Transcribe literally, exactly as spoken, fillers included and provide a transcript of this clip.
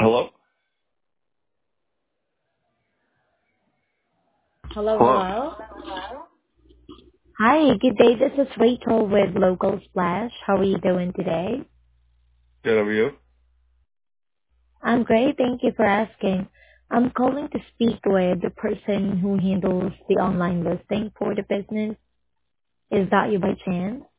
Hello? Hello, Hello. hello. Hi, good day. This is Rachel with Local Splash. How are you doing today? Good, how are you? I'm great. Thank you for asking. I'm calling to speak with the person who handles the online listing for the business. Is that you by chance?